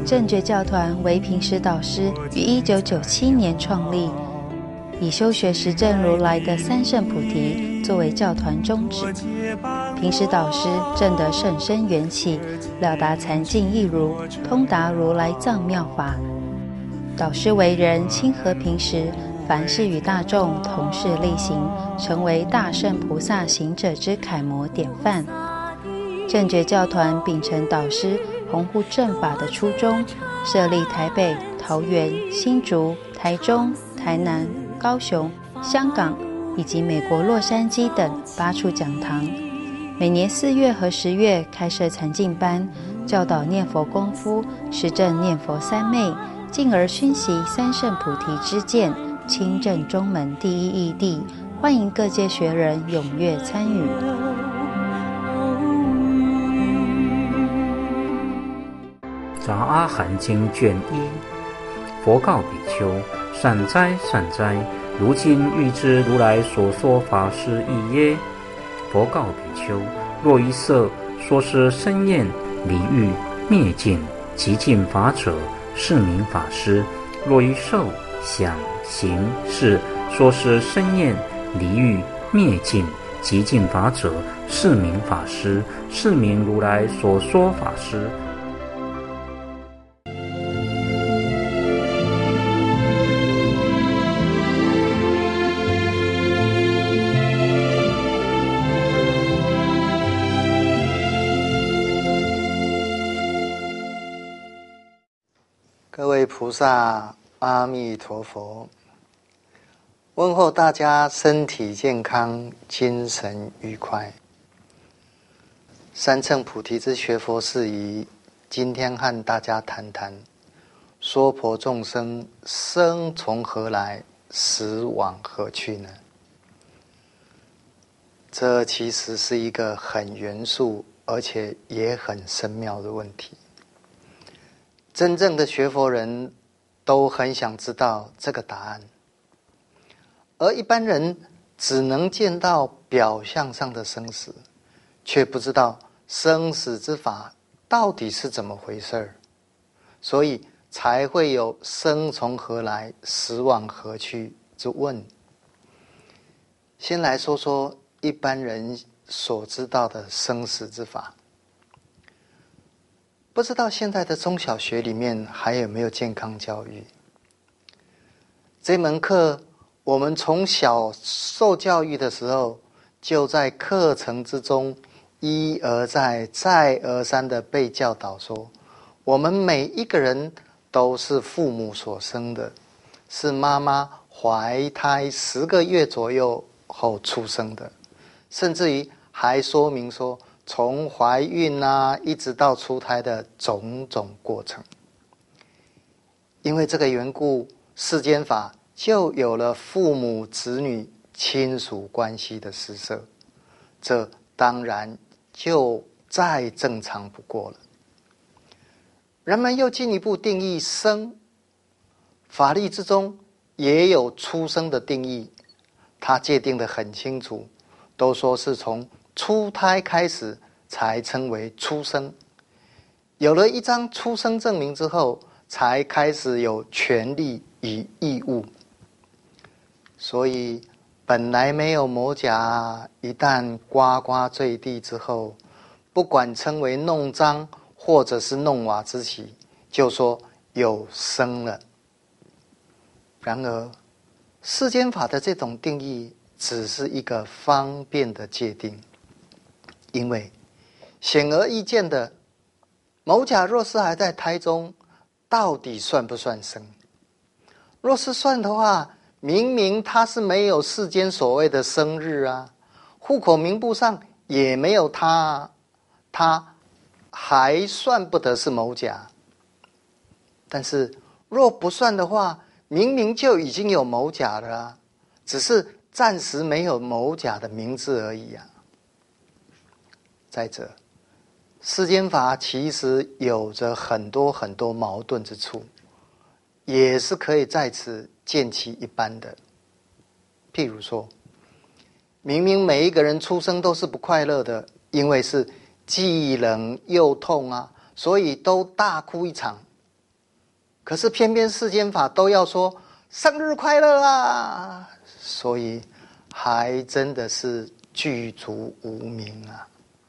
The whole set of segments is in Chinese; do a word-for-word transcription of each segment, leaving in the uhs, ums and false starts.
正觉教团为平时导师于一九九七年创立，以修学实证如来的三圣菩提作为教团宗旨。平时导师证得甚深缘起，了达禅境义如，通达如来藏妙法。导师为人亲和平时，凡事与大众同事力行，成为大圣菩萨行者之楷模典范。正觉教团秉承导师弘护正法的初衷，设立台北、桃园、新竹、台中、台南、高雄、香港以及美国洛杉矶等八处讲堂。每年四月和十月开设禅净班，教导念佛功夫，实证念佛三昧，进而熏习三圣菩提之见，亲证中门第一义谛。欢迎各界学人踊跃参与。 杂阿含经卷一，佛告比丘：善哉善哉，如今欲知如来所说法是义耶？佛告比丘：若一色说是生厌离欲灭尽极尽法者，是名法师；若一受想行识说是生厌离欲灭尽极尽法者，是名法师，是名如来所说法师。 各位菩萨，阿弥陀佛！问候大家身体健康，精神愉快。三乘菩提之学佛事宜，今天和大家谈谈：娑婆众生生从何来，死往何去呢？这其实是一个很严肃，而且也很深妙的问题。真正的学佛人都很想知道这个答案，而一般人只能见到表象上的生死，却不知道生死之法到底是怎么回事儿，所以才会有生从何来，死往何去之问。先来说说一般人所知道的生死之法。不知道现在的中小学里面还有没有健康教育？这门课我们从小受教育的时候，就在课程之中一而再再而三的被教导说，我们每一个人都是父母所生的，是妈妈怀胎十个月左右后出生的，甚至于还说明说从怀孕啊一直到出胎的种种过程。因为这个缘故，世间法就有了父母子女亲属关系的施设，这当然就再正常不过了。人们又进一步定义生，法律之中也有出生的定义，它界定得很清楚，都说是从出胎开始才称为出生，有了一张出生证明之后，才开始有权利与义务。所以本来没有某甲，一旦呱呱坠地之后，不管称为弄璋或者是弄瓦之喜，就说有生了。然而世间法的这种定义只是一个方便的界定，因为显而易见的，某甲若是还在胎中，到底算不算生？若是算的话，明明他是没有世间所谓的生日啊，户口名簿上也没有他啊，他还算不得是某甲。但是若不算的话，明明就已经有某甲了啊，只是暂时没有某甲的名字而已啊。再者，世间法其实有着很多很多矛盾之处，也是可以在此见其一斑的。譬如说，明明每一个人出生都是不快乐的，因为是既冷又痛啊，所以都大哭一场。 可是偏偏世间法都要说生日快乐啊，所以还真的是具足无明啊。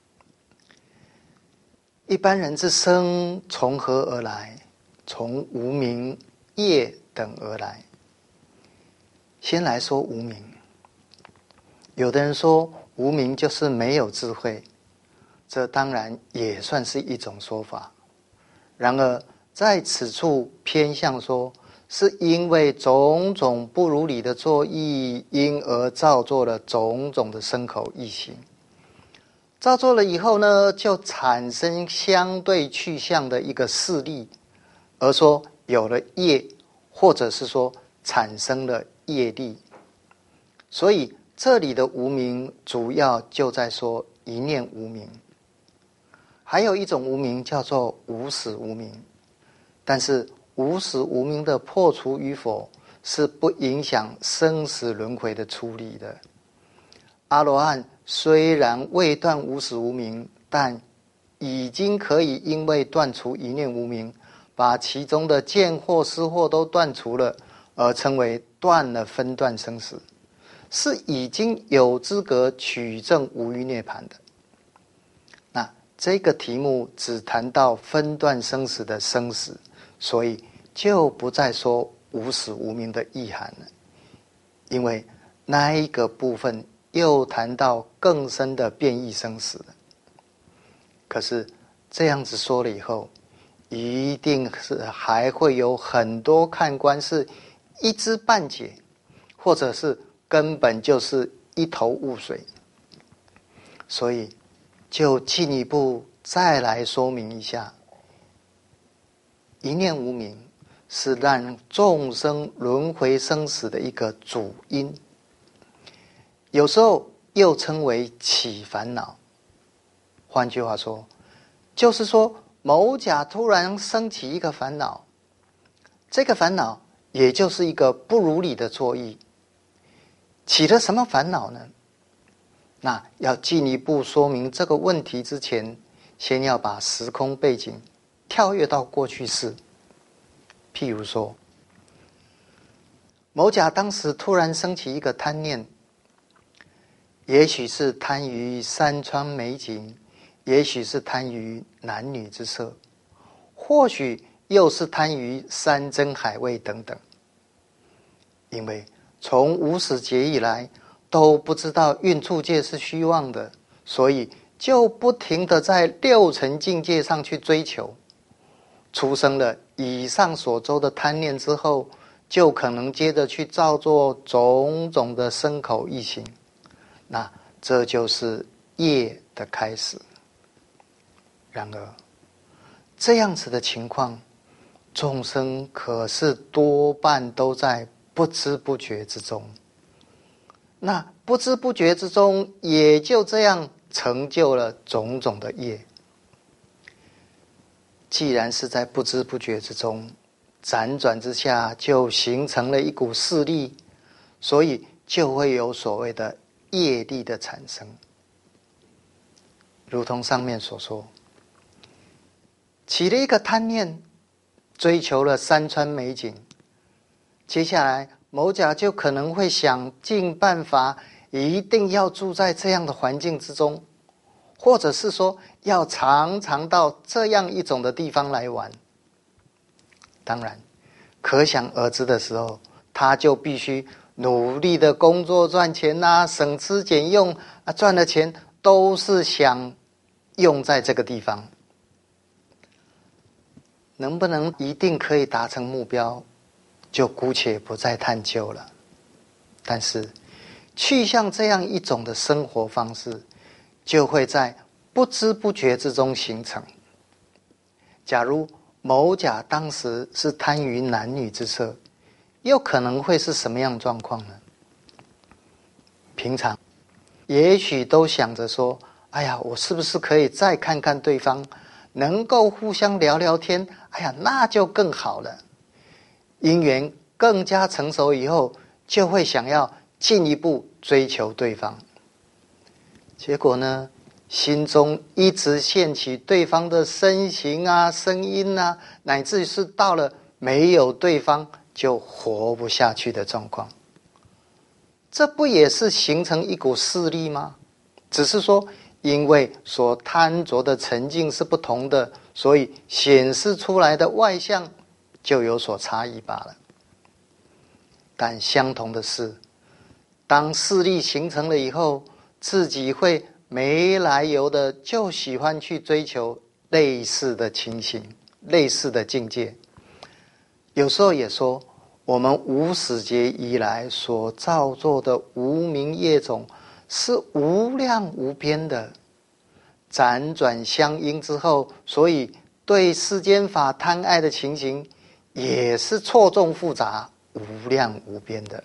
一般人之生从何而来？从无明业等而来。先来说无明，有的人说无明就是没有智慧，这当然也算是一种说法。然而在此处偏向说，是因为种种不如理的作意，因而造作了种种的身口意行。造作了以后呢，就产生相对去向的一个势力，而说有了业，或者是说产生了业力。所以这里的无明主要就在说一念无明。还有一种无明叫做无始无明，但是无始无明的破除与否是不影响生死轮回的出离的。阿罗汉虽然未断无始无明，但已经可以因为断除一念无明，把其中的见惑思惑都断除了，而称为断了分段生死，是已经有资格取证无余涅槃的。那这个题目只谈到分段生死的生死，所以就不再说无始无明的意涵了，因为那一个部分又谈到更深的变异生死了。可是这样子说了以后，一定是还会有很多看官是一知半解，或者是根本就是一头雾水。所以就进一步再来说明一下，一念无明是让众生轮回生死的一个主因，有时候又称为起烦恼。换句话说，就是说某甲突然升起一个烦恼，这个烦恼也就是一个不如理的作意。起了什么烦恼呢？那要进一步说明这个问题之前，先要把时空背景跳跃到过去式。譬如说，某甲当时突然升起一个贪念，也许是贪于山川美景，也许是贪于男女之色，或许又是贪于山珍海味等等。因为从无始劫以来都不知道蕴处界是虚妄的，所以就不停地在六尘境界上去追求。出生了以上所周的贪念之后，就可能接着去造作种种的身口意行，那这就是业的开始。然而这样子的情况，众生可是多半都在不知不觉之中。那不知不觉之中，也就这样成就了种种的业。既然是在不知不觉之中，辗转之下就形成了一股势力，所以就会有所谓的业力的产生。如同上面所说，起了一个贪念，追求了山川美景，接下来某甲就可能会想尽办法，一定要住在这样的环境之中，或者是说要常常到这样一种的地方来玩。当然可想而知的时候，他就必须努力的工作赚钱啊，省吃俭用啊，赚了钱都是想用在这个地方。能不能一定可以达成目标，就姑且不再探究了。但是去向这样一种的生活方式，就会在不知不觉之中形成。假如某甲当时是贪于男女之色，又可能会是什么样状况呢？平常也许都想着说，哎呀，我是不是可以再看看对方，能够互相聊聊天，哎呀，那就更好了。姻缘更加成熟以后，就会想要进一步追求对方。结果呢，心中一直现起对方的身形啊、声音啊，乃至是到了没有对方就活不下去的状况。这不也是形成一股势力吗？只是说因为所贪着的沉静是不同的，所以显示出来的外相就有所差异罢了。但相同的是，当势力形成了以后，自己会没来由的就喜欢去追求类似的情形，类似的境界。有时候也说，我们无始劫以来所造作的无明业种是无量无边的，辗转相应之后，所以对世间法贪爱的情形也是错综复杂、无量无边的。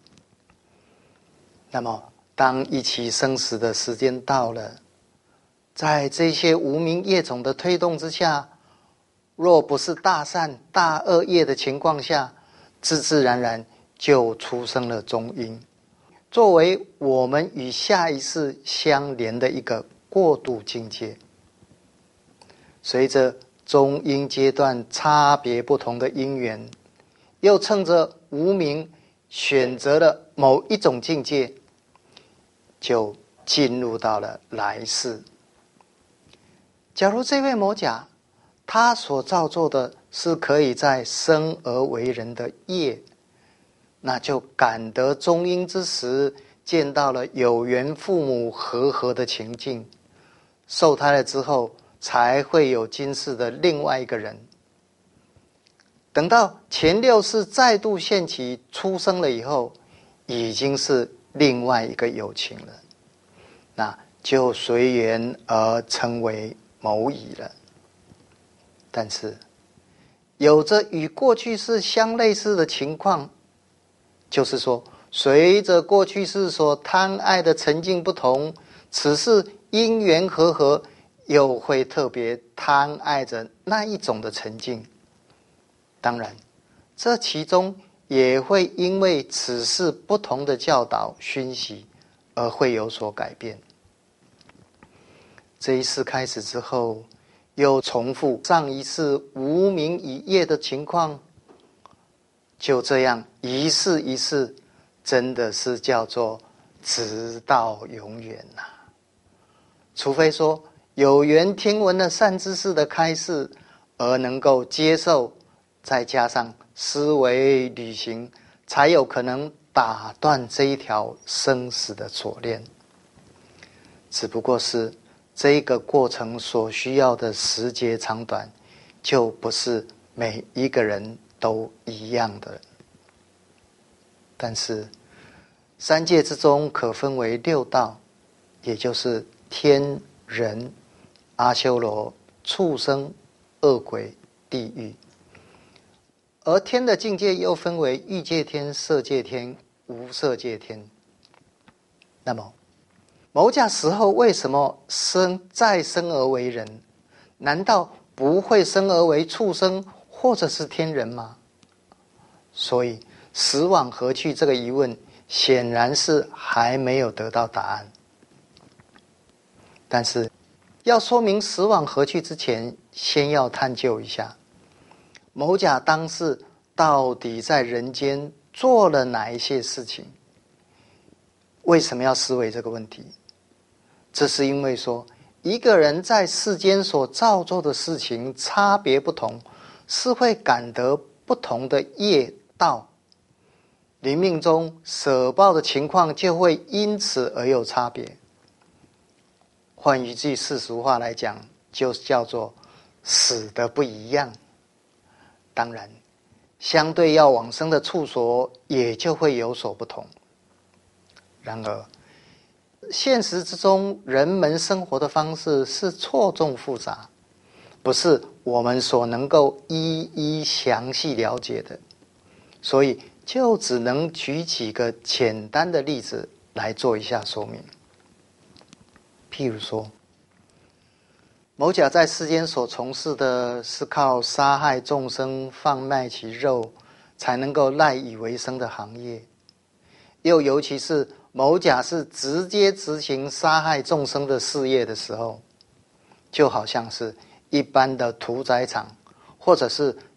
那么当一期生死的时间到了，在这些无明业种的推动之下，若不是大善大恶业的情况下，自自然然就出生了中阴，作为我们与下一世相连的一个过渡境界。随着中阴阶段差别不同的因缘，又趁着无明选择了某一种境界，就进入到了来世。假如这位某甲他所造作的是可以在生而为人的业，那就感得中阴之时，见到了有缘父母和合的情境，受胎了之后才会有今世的另外一个人。等到前六世再度现起出生了以后，已经是另外一个有情了，那就随缘而成为某乙了。但是有着与过去世相类似的情况，就是说随着过去世所贪爱的沉静不同，此世因缘和合，又会特别贪爱着那一种的沉静。当然这其中也会因为此世不同的教导熏习而会有所改变。这一世开始之后，又重复上一世无明以业的情况，就这样一世一世，真的是叫做直到永远呐、啊。除非说有缘听闻了善知识的开示，而能够接受，再加上思维履行，才有可能打断这一条生死的锁链。只不过是这一个过程所需要的时节长短，就不是每一个人都一样的。但是三界之中可分为六道，也就是天、人、阿修罗、畜生、恶鬼、地狱。而天的境界又分为欲界天、色界天、无色界天。那么某甲死后为什么生再生而为人？难道不会生而为畜生或者是天人吗？所以死往何去这个疑问显然是还没有得到答案。但是要说明死往何去之前，先要探究一下某甲当世到底在人间做了哪一些事情。为什么要思维这个问题？这是因为说一个人在世间所造作的事情差别不同，是会感得不同的业道，临命中舍报的情况就会因此而有差别。换一句世俗话来讲，就叫做死的不一样。当然相对要往生的处所也就会有所不同。然而现实之中人们生活的方式是错综复杂，不是我们所能够一一详细了解的，所以就只能举几个简单的例子来做一下说明。譬如说，某甲在世间所从事的是靠杀害众生贩卖其肉才能够赖以为生的行业，又尤其是某甲是直接执行杀害众生的事业的时候，就好像是一般的屠宰场或者是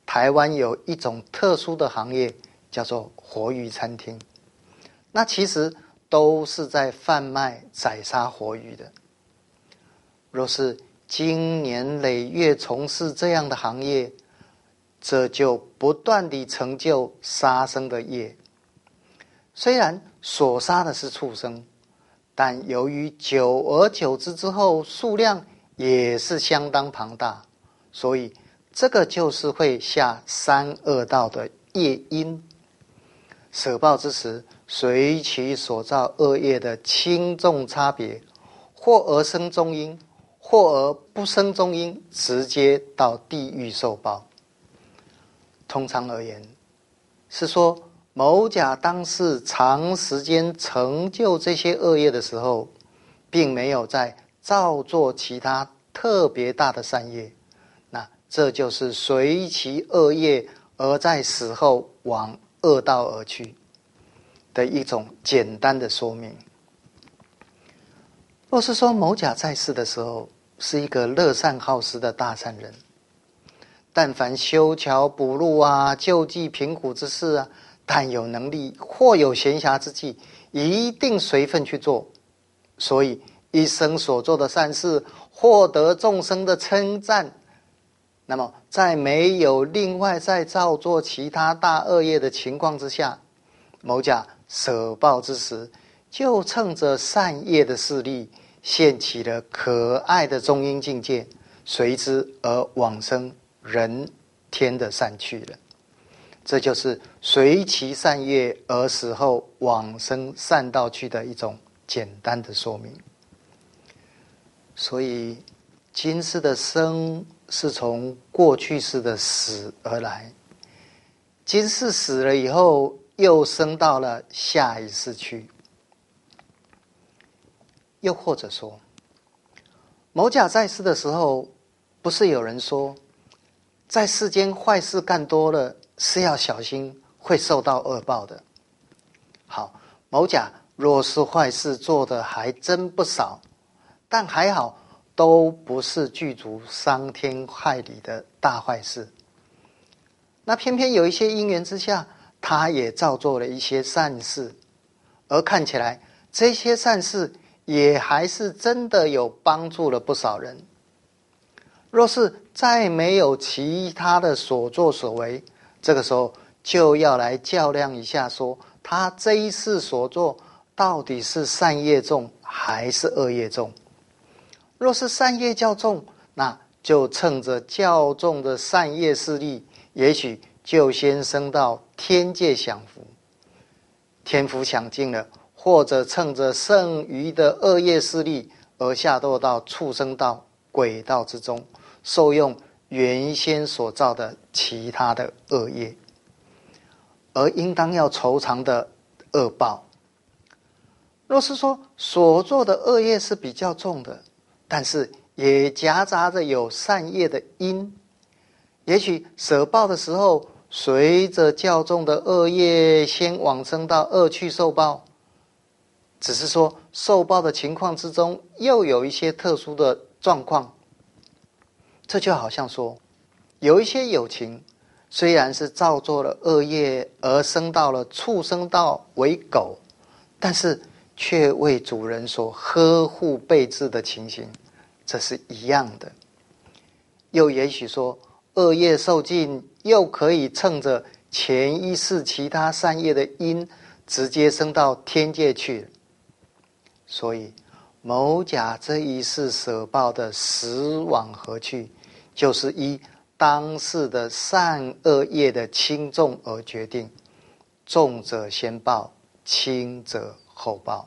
台湾有一种特殊的行业叫做活鱼餐厅，那其实都是在贩卖宰杀活鱼的。若是经年累月从事这样的行业，这就不断地成就杀生的业。虽然所杀的是畜生，但由于久而久之之后数量也是相当庞大，所以这个就是会下三恶道的业因。舍报之时，随其所造恶业的轻重差别，或而生中阴，或而不生中阴，直接到地狱受报。通常而言，是说某甲当是长时间成就这些恶业的时候，并没有在造作其他特别大的善业，那这就是随其恶业而在死后往恶道而去的一种简单的说明。若是说某甲在世的时候是一个乐善好施的大善人，但凡修桥补路啊、救济贫苦之事啊，但有能力或有闲暇之际，一定随分去做，所以一生所做的善事获得众生的称赞。那么在没有另外再造作其他大恶业的情况之下，某甲舍报之时，就趁着善业的势力，现起了可爱的中阴境界，随之而往生人天的善趣了。这就是随其善业而死后往生善道去的一种简单的说明。所以今世的生是从过去世的死而来，今世死了以后又生到了下一世去。又或者说，某甲在世的时候，不是有人说在世间坏事干多了是要小心会受到恶报的。好，某甲若是坏事做的还真不少，但还好都不是具足伤天害理的大坏事。那偏偏有一些因缘之下，他也造作了一些善事，而看起来这些善事也还是真的有帮助了不少人。若是再没有其他的所作所为，这个时候就要来较量一下，说他这一世所作到底是善业重还是恶业重。若是善业较重，那就趁着较重的善业势力，也许就先升到天界享福，天福享尽了，或者趁着剩余的恶业势力而下堕到畜生道、鬼道之中，受用原先所造的其他的恶业，而应当要酬偿的恶报。若是说所做的恶业是比较重的，但是也夹杂着有善业的因，也许舍报的时候，随着较重的恶业先往生到恶趣受报，只是说受报的情况之中又有一些特殊的状况。这就好像说，有一些有情虽然是造作了恶业而生到了畜生道为狗，但是却为主人所呵护备至的情形，这是一样的。又也许说，恶业受尽，又可以趁着前一世其他善业的因，直接升到天界去了。所以某甲这一世舍报的死往何去，就是依当世的善恶业的轻重而决定，重者先报，轻者后报。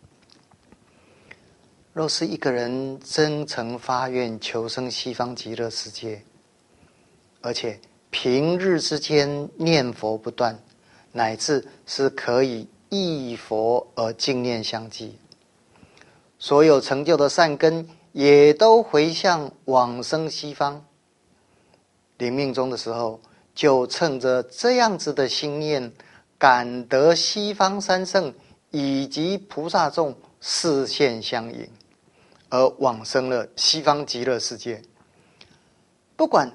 若是一个人真诚发愿求生西方极乐世界，而且平日之间念佛不断，乃至是可以忆佛而敬念相继，所有成就的善根也都回向往生西方。临命终的时候，就趁着这样子的心念，感得西方三圣以及菩萨众视线相迎，而往生了西方极乐世界。不管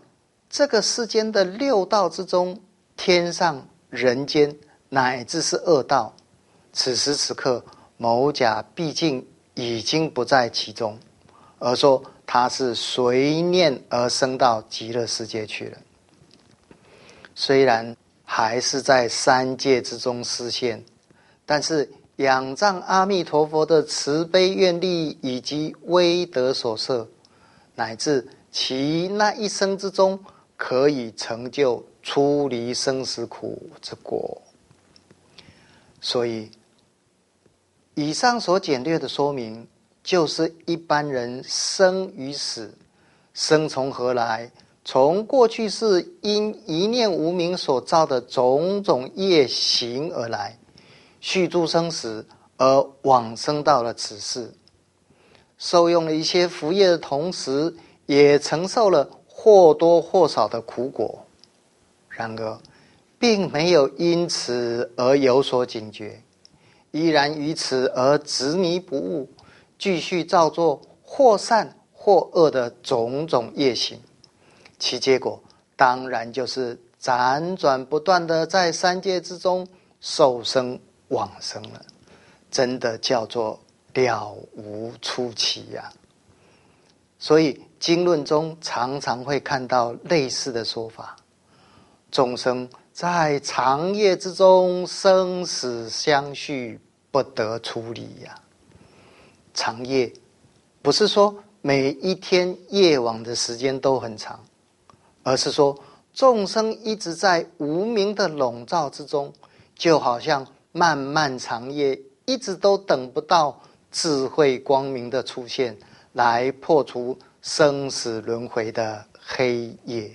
这个世间的六道之中，天上、人间乃至是恶道，此时此刻某甲毕竟已经不在其中，而说他是随念而升到极乐世界去了。虽然还是在三界之中示现，但是仰仗阿弥陀佛的慈悲愿力以及威德所摄，乃至其那一生之中可以成就出离生死苦之果。所以以上所简略的说明，就是一般人生与死，生从何来？从过去世因一念无明所造的种种业行而来，续诸生死而往生到了此世，受用了一些福业的同时，也承受了或多或少的苦果。然而并没有因此而有所警觉，依然于此而执迷不悟，继续造作或善或恶的种种业行，其结果当然就是辗转不断的在三界之中受生往生了，真的叫做了无出期呀、啊。所以经论中常常会看到类似的说法，众生在长夜之中生死相续，不得出离呀、啊。长夜不是说每一天夜晚的时间都很长，而是说众生一直在无明的笼罩之中，就好像漫漫长夜一直都等不到智慧光明的出现，来破除生死轮回的黑夜。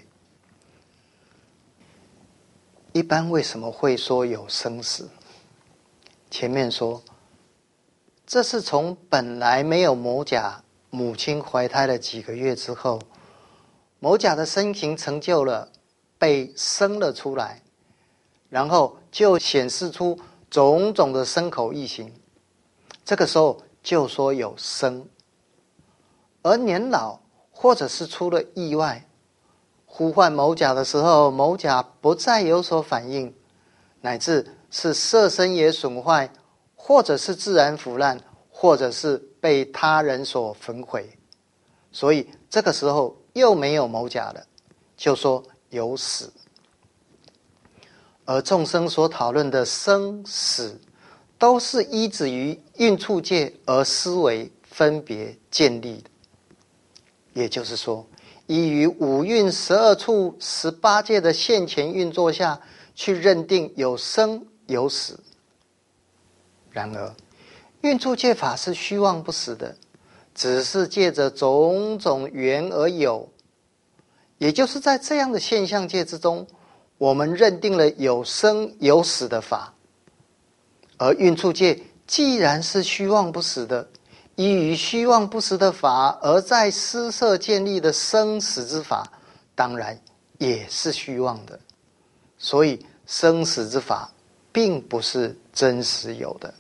一般为什么会说有生死？前面说这是从本来没有某甲母亲怀胎了几个月之后，某甲的身形成就了，被生了出来，然后就显示出种种的身口意行，这个时候就说有生。而年老或者是出了意外，呼唤某甲的时候，某甲不再有所反应，乃至是色身也损坏，或者是自然腐烂，或者是被他人所焚毁，所以这个时候又没有某甲了，就说有死。而众生所讨论的生死，都是依止于运处界而思维分别建立的，也就是说依于五蕴十二处十八界的现前运作下去认定有生有死。然而运处界法是虚妄不实的，只是借着种种缘而有，也就是在这样的现象界之中，我们认定了有生有死的法。而运处界既然是虚妄不实的，依于虚妄不实的法而在施设建立的生死之法，当然也是虚妄的。所以生死之法并不是真实有的。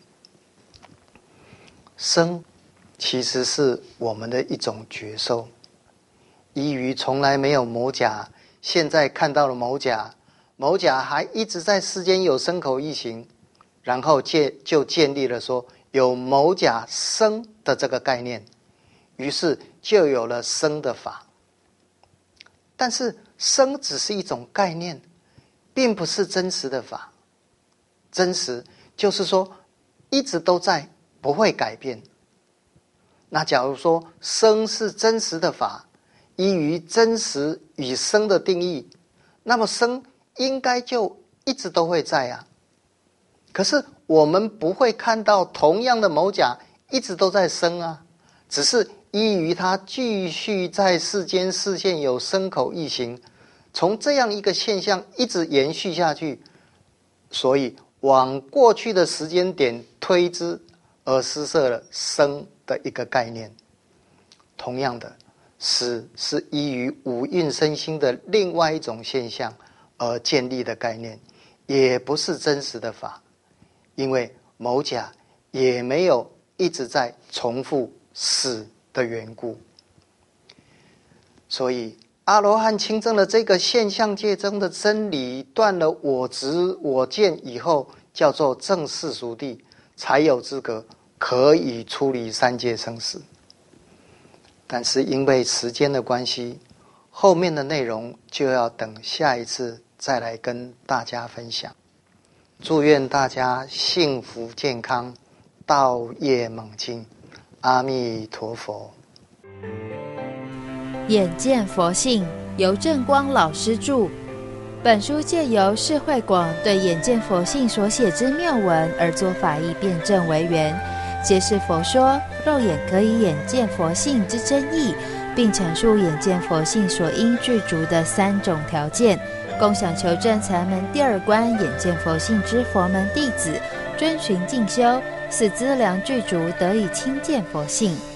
生其实是我们的一种觉受，依于从来没有某甲，现在看到了某甲，某甲还一直在世间有身口意行，然后建就建立了说有某甲生的这个概念，于是就有了生的法。但是生只是一种概念，并不是真实的法。真实就是说一直都在，不会改变。那假如说生是真实的法，依于真实与生的定义，那么生应该就一直都会在啊。可是我们不会看到同样的某甲一直都在生啊，只是依于它继续在世间示现有身口意行，从这样一个现象一直延续下去，所以往过去的时间点推之，而施设了生的一个概念。同样的，死是依于五蕴身心的另外一种现象而建立的概念，也不是真实的法，因为某甲也没有一直在重复死的缘故。所以阿罗汉亲证了这个现象界中的真理，断了我执我见以后，叫做正世俗谛，才有资格可以出离三界生死。但是因为时间的关系，后面的内容就要等下一次再来跟大家分享。祝愿大家幸福健康，道业猛进，阿弥陀佛。 眼见佛性，由正光老师著。本书借由释慧广对眼见佛性所写之妙文而作法义辩证为源，揭示佛说肉眼可以眼见佛性之真义，并阐述眼见佛性所应具足的三种条件，共想求证禅门第二关眼见佛性之佛门弟子遵循进修，使资粮具足，得以亲见佛性。